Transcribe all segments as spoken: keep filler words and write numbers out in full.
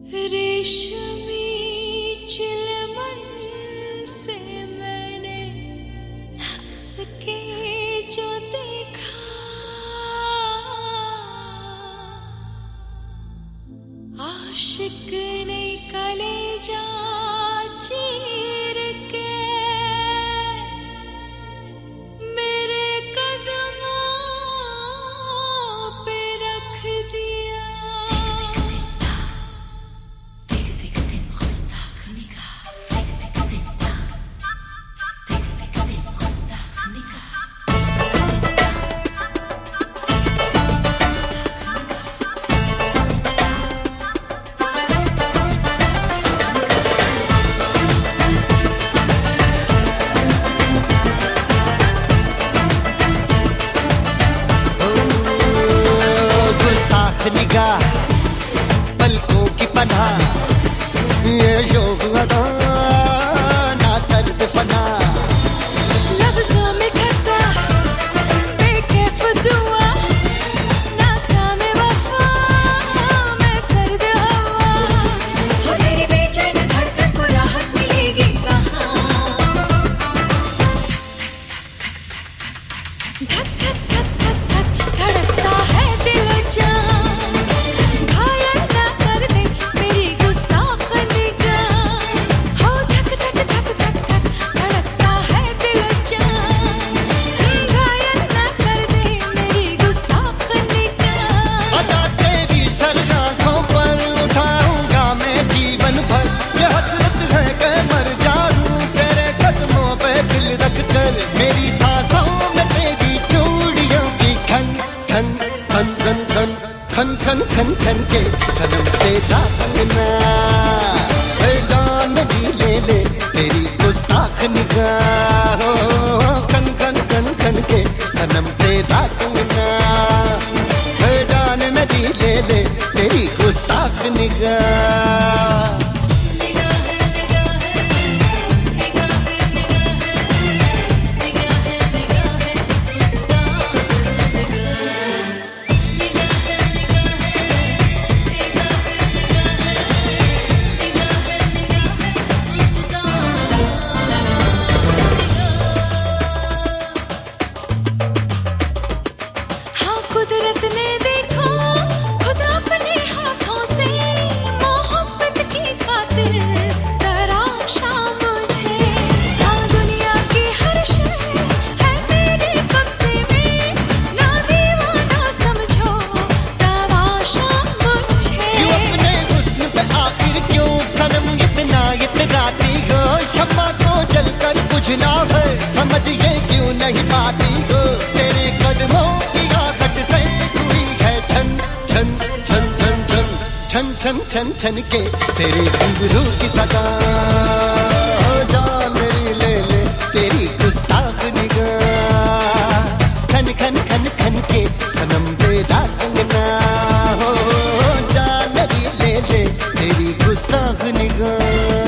रेशमी चिलमन से मैंने हंस के जो देखा, आशिक ने कलेजा चीर के मेरे कदमों पे रख दिया। निगाह पलकों की पनाह, ये शौक अदा ना दर्द फना। लफ्ज़ों में खता बेकैफ दुआ, नाकाम वफा मैं सर्द हवा। हो तेरी बेचैन धड़कन को राहत मिलेगी कहाँ। धक धक धक धक धक धड़कता है दिल जान, खन खन खन खन के सनम तेरा कंगना, है जान भी ले ले तेरी गुस्ताख निगाह। खन खन खन खन के सनम तेरा कंगना, है जान भी ले ले तेरी गुस्ताख निगाह। कुदरत ने देखो खुद अपने हाथों से मोहब्बत की खातिर तराशा मुझे। हाँ दुनिया की हर शय है तेरे कब्जे में, ना दीवाना समझो तमाशा मुझे। क्यों अपने हुस्न पे आखिर क्यों सनम इतना इतराती हो, क्षमा को जलकर बुझना है समझ ये क्यों नहीं पाती हो। तेरे कदमों छन छन छन छन के तेरे घुंघरू की सदा, जान मेरी ले ले तेरी गुस्ताख निगाह। खन खन खन खन के सनम तेरा कंगना, हो जान मेरी ले ले तेरी गुस्ताख निगाह।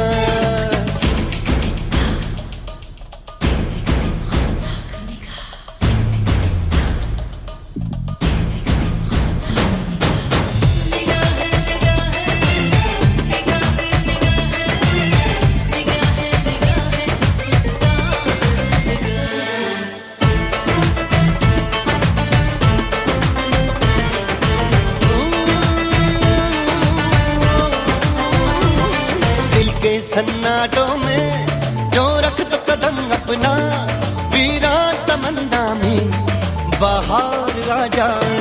सन्नाटों में जो रख दो कदम अपना, वीरान तमन्ना में बाहर आ जाए।